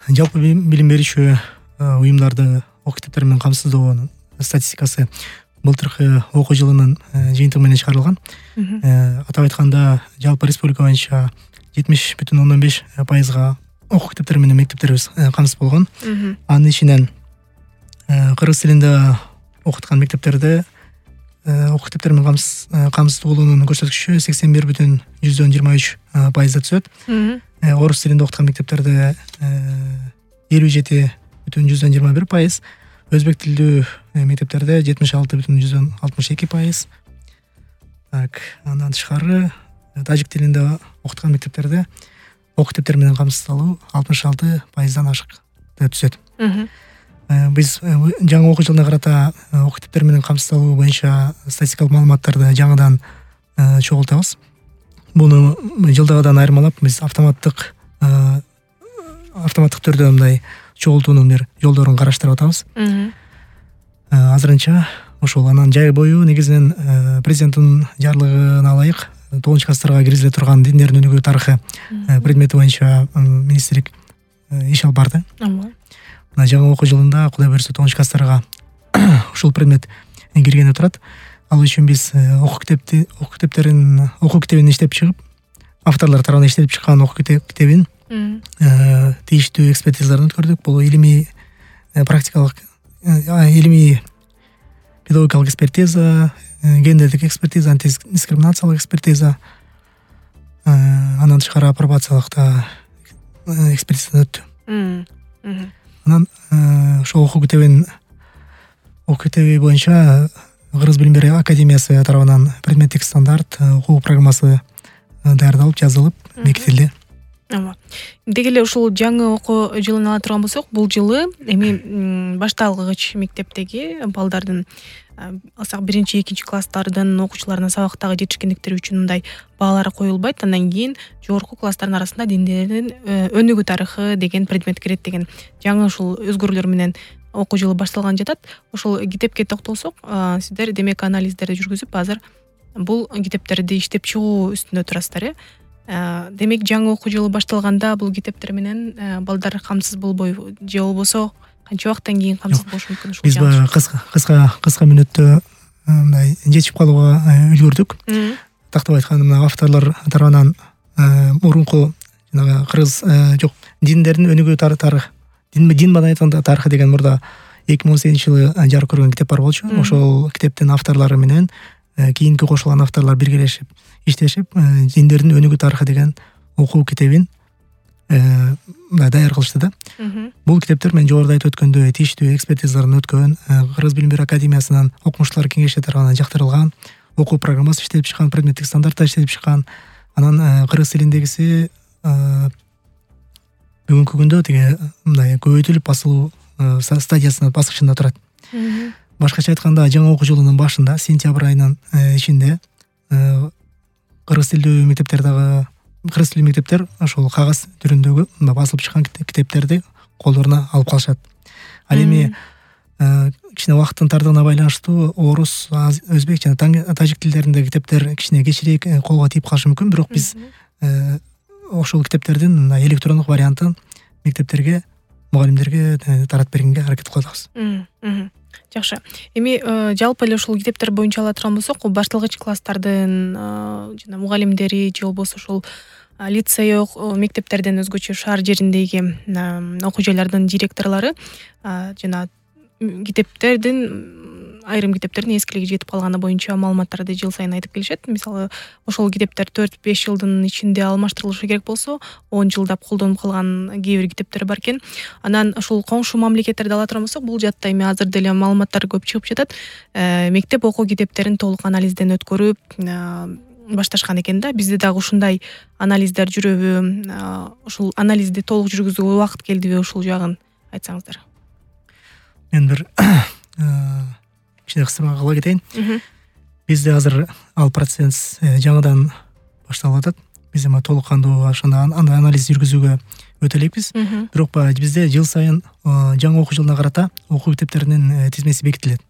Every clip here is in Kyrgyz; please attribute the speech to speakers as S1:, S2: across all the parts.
S1: жалпы билим берүүчү уюмдарды окуу китептери менен камсыздоонун статистикасы былтыркы окуу жылынын жыйынтыгы менен чыгарылган. Атап айтканда, жалпы республика боюнча 70,5% окуу китептери менен мектептерибиз камсыз болгон. Анын ичинен кыргыз тилинде окуткан мектептерде окуу китептери менен камсыз болуунун көрсөткүчү 81,23% түзөт. Орус тилинде окуткан мектептерде 57,21%, өзбек тилдүү мектептерде 76,62%. Так, андан тышкары тажик тилинде окуткан мектептерде окуу китептери менен камсыздалуу 66%дан ашык түзөт. Биз жаңы окуу жылына карата окуу китептери менен камсыздалуу боюнча статистикалык маалыматтарды жаңыдан чогултабыз. Буну жылдагыдан айырмалап биз автоматтык түрдө мындай чогултуунун бир жолдорун караштырып атабыз. Азырынча ошол анан жай бою негизинен президенттин жарлыгына ылайык 9-класстарга киргизиле турган диндердин өнүгүү тарыхы предмети боюнча министрлик иш алып барды. Мына жаңы окуу жылында Кудай буйрса 9-класстарга ушул предмет киргени турат. Ал үчүн биз окуу китебин иштеп чыгып, авторлор тарабынан иштелип чыккан окуу китебин тийиштүү экспертизаларын өткөрдүк. Бул илимий практикалык, илимий педагогикалык экспертиза, гендердик экспертиза, антидискриминациялык экспертиза, андан тышкары апробациялык да экспертизадан өттү. Анан ошол окуу китеби боюнча Кыргыз билим берүү академиясы тарабынан предметтик стандарт окуу программасы даярдалып, жазылып, бекитилди.
S2: Деги эле ушул жаңы окуу жылын ала турган болсок, бул жылы эми башталгыч мектептеги балдардын алсак 1-2 класстардын окуучуларына сабактагы жетишкендиктери үчүн мындай баалар коюлбайт. Андан кийин жогорку класстардын арасында диндердин өнүгүү тарыхы деген предмет кирет деген жаңы ушул өзгөрүүлөр менен окуу жылы башталган жатат. Ошол китепке токтолсок, сиздер демек анализдерди жүргүзүп, азыр бул китептерди иштеп чыгуу үстүндө турасыздар, э? Демек жаңы окуу жылы башталганда бул китептер менен балдар камсыз болбойбу же болбосо канча убакыттан кийин камсыз болушу мүмкүн?
S1: Биз кыска мүнөттө мындай жетишип калууга үлгүрдүк. Тактап айтканда, мына авторлор тарабынан мурунку жанагы кыргыз диндердин өнүгүү тарыхы, дин маданияттын тарыхы деген мурда 2018-жылы жарык көргөн китеп бар болчу. Ошол китептин авторлору менен кийинки кошулган авторлор биргелешип иштешип, диндердин өнүгүү тарыхы деген окуу китебин даяр кылышты да. Бул китептер мен жогоруда айтып өткөндөй тийиштүү экспертизаларын өткөн, Кыргыз билим берүү академиясынын окумуштуулар кеңеши тарабынан жактырылган, окуу программасы иштелип чыккан, предметтик стандарттар иштелип чыккан. Анан кыргыз тилиндегиси бүгүнкү күндө тиги мындай көбөйтүлүп басылуу стадиясында, баскычында турат. Башкача айтканда, жаңы окуу жылынын башында, сентябрь айынын ичинде кыргыз тилдүү мектептер ошол кагаз түрүндөгү басылып чыккан китептерди колдоруна алып калышат. Ал эми кичине убакыттын тардыгына байланыштуу орус, өзбек жана тажик тилдеринде китептер кичине кечирээк колго тийип калышы мүмкүн, бирок биз ошол китептердин электрондук вариантын мектептерге, мугалимдерге таратып бергенге аракет кылып атабыз.
S2: Жакшы. Эми жалпы эле ушул китептер боюнча ала турган болсок, башталгыч класстардын жана мугалимдери же болбосо ушул лицей мектептерден өзгөчө шаар жериндеги окуу жайлардын директорлору жана айрым китептердин эскилиги жетип калганы боюнча маалыматтарды жыл сайын айтып келишет. Мисалы, ошол китептер 4-5 жылдын ичинде алмаштырылышы керек болсо, 10 жылдап колдонуп калган кээ бир китептер бар экен. Анан ушул коңшу мамлекеттерди ала турган болсок, бул жатта эми азыр деле маалыматтар көп чыгып жатат. Мектеп окуу китептерин толук анализден өткөрүп башташкан экен да. Бизде дагы ушундай анализдер жүрөбү? Ушул анализди толук жүргүзүүгө убакыт келдиби? Ушул жагын айтсаңыздар.
S1: Мен бир кичине кысымга кыла кетейин. Бизде азыр ал процесс жаңыдан башталып атат. Биз эми толук кандуу андай анализ жүргүзүүгө өтө элекпиз. Бирок бизде жыл сайын жаңы окуу жылына карата окуу китептеринин тизмеси бекитилет.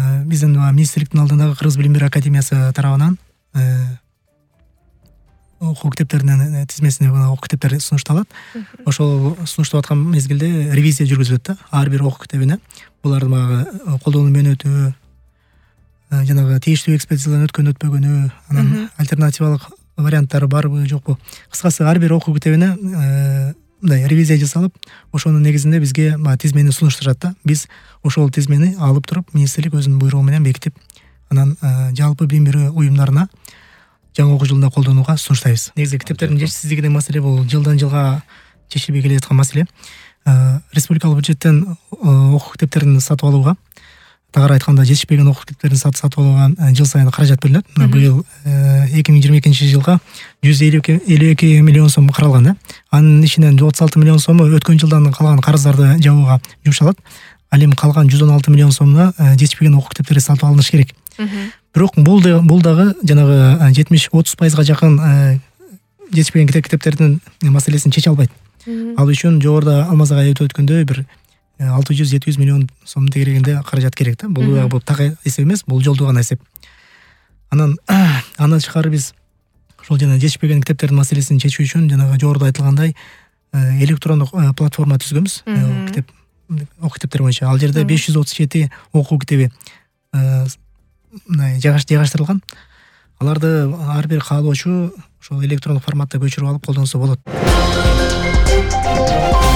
S1: Биздин министрликтин алдындагы Кыргыз билим берүү академиясы тарабынан окуу китептеринин тизмесине окуу китептер сунушталат. Ошол сунуштап аткан мезгилде ревизия жүргүзүлөт да ар бир окуу китебине. Булардын баягы колдонуу мөөнөтү, жанагы тийиштүү экспертизадан өткөн өтпөгөнү, анан альтернативалык варианттары барбы жокпу. Кыскасы ар бир окуу китебине мындай ревизия жасалып, ошонун негизинде бизге тизмени сунуштурат да. Биз ошол тизмени алып туруп, министрлик өзүнүн буйругу менен бекитип, анан жалпы билим берүү уюмдарына жаңы окуу жылында колдонууга сунуштайбыз. Негизи китептердин жетишсиздиги деген маселе бул жылдан жылга чечилбей келе жаткан маселе. Республикалык бюджеттен окуу китептерин сатып алууга, тагыраак айтканда жетишпеген окуу китептерин сатып алууга жыл сайын каражат бөлүнөт. Быйыл 2022 жылга 152 миллион сом каралган да. Анын ичинен 36 миллион сому өткөн жылдан калган карыздарды жабууга жумшалат. Ал эми калган 116 миллион сомуна жетишпеген окуу китептери сатып алыныш керек. Бирок бул дагы жанагы 70-30% жакын жетишпеген китептердин маселесин чече албайт. Ал үчүн жогоруда Алмаз агай айтып өткөндөй бир 600-700 миллион сом тегерегинде каражат керек да. Бул так эсеп эмес, бул жолдуу гана эсеп. Анан тышкары биз ошол жана жетишпеген китептердин маселесин чечүү үчүн жанагы жогоруда айтылгандай электрондук платформа түзгөнбүз. Окуу китептер боюнча. Ал жерде 537 окуу китеби жайгаштырылган. Аларды ар бир каалоочу ошол электрондук форматта көчүрүп алып колдонсо болот.